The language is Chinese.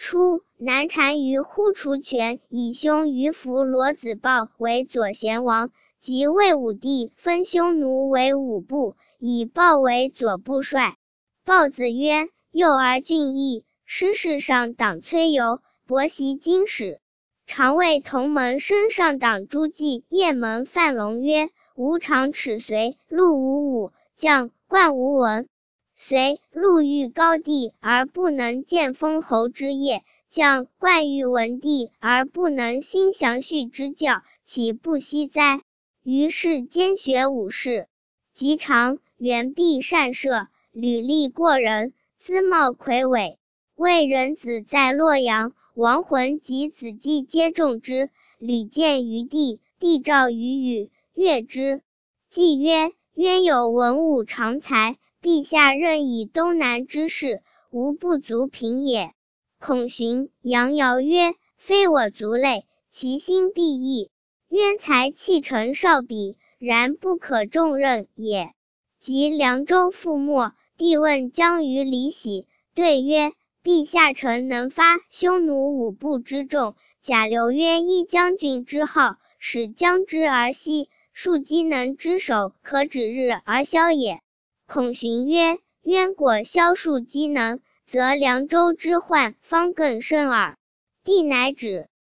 初，南单于呼除权以兄于弗罗子豹为左贤王，即魏武帝分匈奴为5部，以豹为左部帅。豹子曰：幼而俊逸，师事上党崔由，伯袭经史。常谓同门生上党朱季雁门范龙曰：吾常齿随，陆无武，将冠无文。随陆遇高帝而不能见封侯之业，将冠遇文帝而不能兴详叙之教，岂不惜哉？于是兼学武士。及长，元弼善射，履历过人，姿貌魁伟。魏人子在洛阳，亡魂及子季皆重之。屡见于地，帝召于宇，悦之。季曰：渊有文武常才，陛下任以东南之事，无不足凭也。孔寻、杨尧曰：非我族类，其心必异。渊才气成少比，然不可重任也。及凉州覆没，帝问将于李喜，对曰：陛下臣能发匈奴5部之众，假留渊一将军之号，使将之而息，庶机能之守，可指日而消也。孔寻曰：渊果消庶机能，则凉州之患方更甚耳。帝乃止。